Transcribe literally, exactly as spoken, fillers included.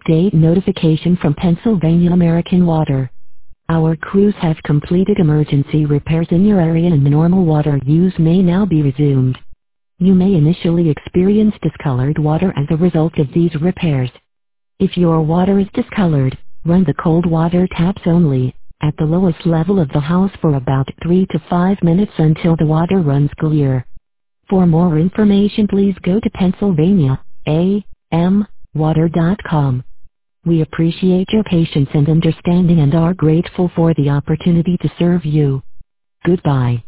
update notification from Pennsylvania American Water. Our crews have completed emergency repairs in your area and normal water use may now be resumed. You may initially experience discolored water as a result of these repairs. If your water is discolored, run the cold water taps only, at the lowest level of the house for about three to five minutes until the water runs clear. For more information, please go to Pennsylvania A M water dot com. We appreciate your patience and understanding and are grateful for the opportunity to serve you. Goodbye.